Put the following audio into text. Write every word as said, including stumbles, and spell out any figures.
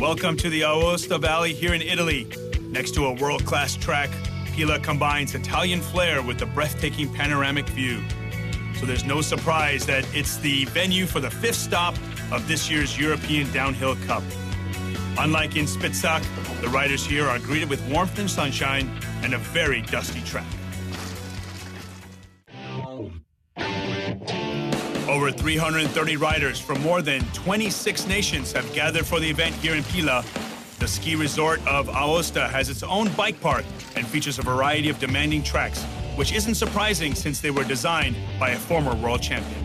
Welcome to the Aosta Valley here in Italy. Next to a world-class track, Pila combines Italian flair with a breathtaking panoramic view. So there's no surprise that it's the venue for the fifth stop of this year's European Downhill Cup. Unlike in Spitzak, the riders here are greeted with warmth and sunshine and a very dusty track. Over three hundred thirty riders from more than twenty-six nations have gathered for the event here in Pila. The ski resort of Aosta has its own bike park and features a variety of demanding tracks, which isn't surprising since they were designed by a former world champion.